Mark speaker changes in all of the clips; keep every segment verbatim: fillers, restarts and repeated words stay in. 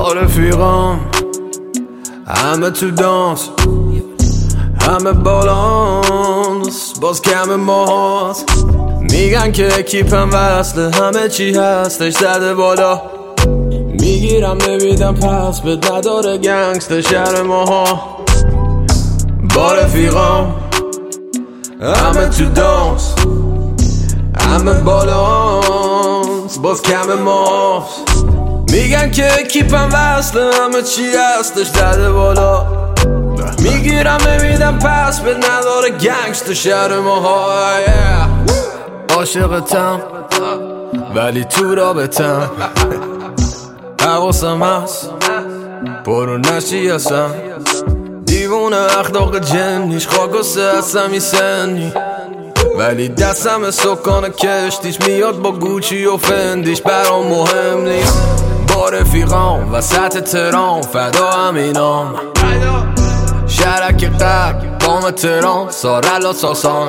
Speaker 1: با رفیقام همه تو دانس، همه بالانس، باز کم ماست. میگن که اکیپم وصله، همه چی هستش زده بالا. میگیرم نمیدم پس به نداره گنگست شهر ماها. با رفیقام همه تو دانس، همه بالانس، باز کم ماست. میگن که اکیپم وصله، همه چی هستش زده بالا. میگیرم نمیدم پس به نداره گنگست شهر ماها. عاشقتم ولی تو رابطم، حواسم هست برو نشی هستم. دیوونه اخلاق جنیش خاک و سه هستم سنی، ولی دستم سکان کشتیش میاد با گوچی و فندیش. برام مهم نیست با رفیقام وسط ترام، فدا همینام شهرک قلب بام ترام، سارلا ساسان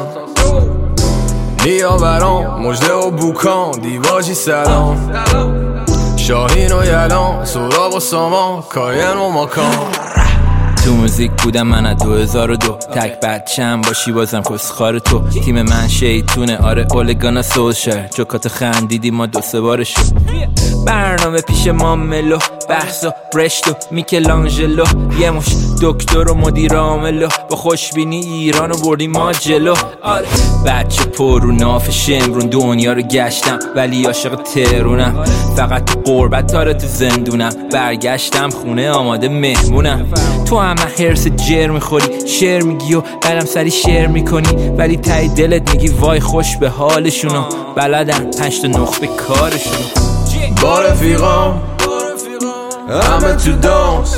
Speaker 1: نیا برام مجده و بوکان دیواجی سلام. شاهین و یلان سراغ و سامان کاین و ماکان.
Speaker 2: تو موزیک بودم من از دو هزار و دو، تک بچم باشی بازم کسخار تو. تیم من شیطونه آره اولگانا سوشر، جوکات خندیدی ما دو سه بار شد. برنامه پیش ما ملو بحث و برشت و میکلانجلو، یه مش دکتر و مدیر عاملو، با خوشبینی ایرانو بردی ما جلو. آره بچه پر رو ناف شمرون دنیا رو گشتم، ولی عاشق ترونم. فقط تو قربت داره تو زندونم، برگشتم خونه آماده مهمونم. تو همه هرس جر میخوری، شعر میگی و بعدم سری شعر میکنی، ولی تای دلت میگی وای خوش به حالشونو. بلدن پنج تا نخبه کارشونو.
Speaker 1: با رفیقام همه تو دانس،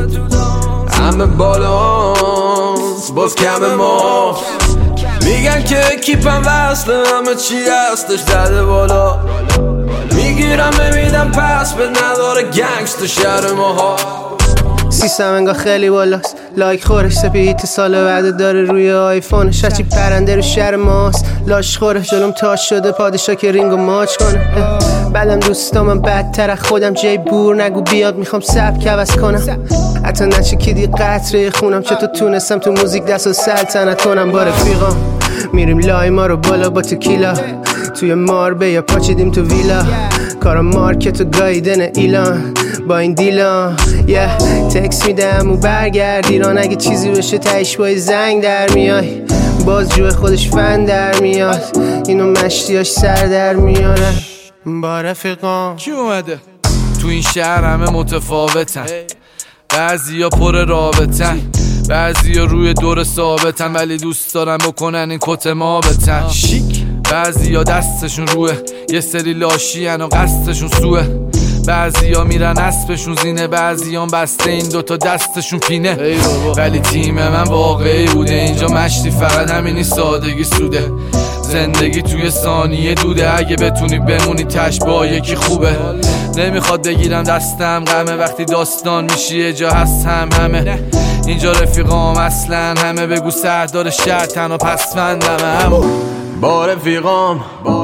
Speaker 1: همه بالانس، باز کم ماست. میگن که اکیپم وصله، همه چی هستش زده بالا. میگیرم نمیدم پس به نداره گنگست شهر ماها.
Speaker 3: سیستم انگاه خیلی بالاست، لایک خورش سپیت سال بعده داره روی آیفونش. هرچی پرنده رو شهر ماست لاش خوره، جلوم تاش شده پادشاه که رینگو ماچ کنه. بعدم دوستامم بدتر خودم، جای بور نگو بیاد میخوام سبک عوض کنم. حتی نچکیدی قطره خونم، چطور تونستم تو موزیک دست و سلطنت کنم. با رفیقام میریم لای ما رو بالا با تکیلا، توی ماربه یا پاچیدیم تو ویلا. کارم مارکت و گایدن ایلان با این دیلان. یه تکس میدم و برگرد ایران، اگه چیزی بشه تایش با زنگ در میای. باز جوه خودش فن در میاد، اینو مشتیاش سر در میاره. با رفیقام
Speaker 4: کی اومده؟ تو این شهر همه متفاوتن، بعضی ها پر رابطن، بعضی ها روی دور ثابتن، ولی دوست دارن بکنن این کت ما بتن شیک. بعضی ها دستشون روه، یه سری لاشی هن و قصدشون سوه. بعضی ها میرن اسبشون زینه، بعضی ها بسته این دوتا دستشون پینه. ولی تیم من واقعی بوده، اینجا مشتی فقط همینی سادگی سوده. زندگی توی ثانیه دوده، اگه بتونی بمونی تش با یکی خوبه. نمیخواد بگیرم دستم غمه، وقتی داستان میشی یه جا هست هم همه. اینجا رفیقام اصلا همه، بگو سردار شهر تنها پسفندمه همو.
Speaker 1: با رفیقام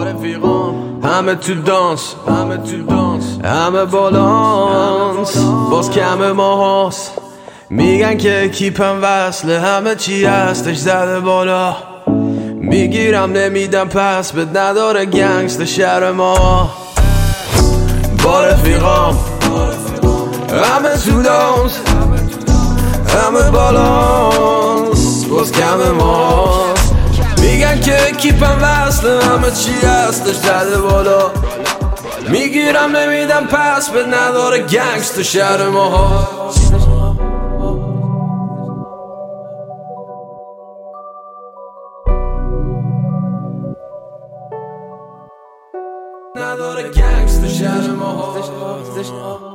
Speaker 1: همه تو دانس، همه تو دانس، همه بالانس، باز کم ماهاست. میگن که اکیپم وصله، همه چی هستش زده بالا. میگیرم نمیدم پس به نداره گنگست شهر ما. با رفیقام همه تو دانس، همه بالانس، باز کم ماست. میگن که اکیپم وصله، همه چی هستش زده بالا. میگیرم نمیدم پس به نداره گنگست شهر ما. نداره گنگست شهر ما.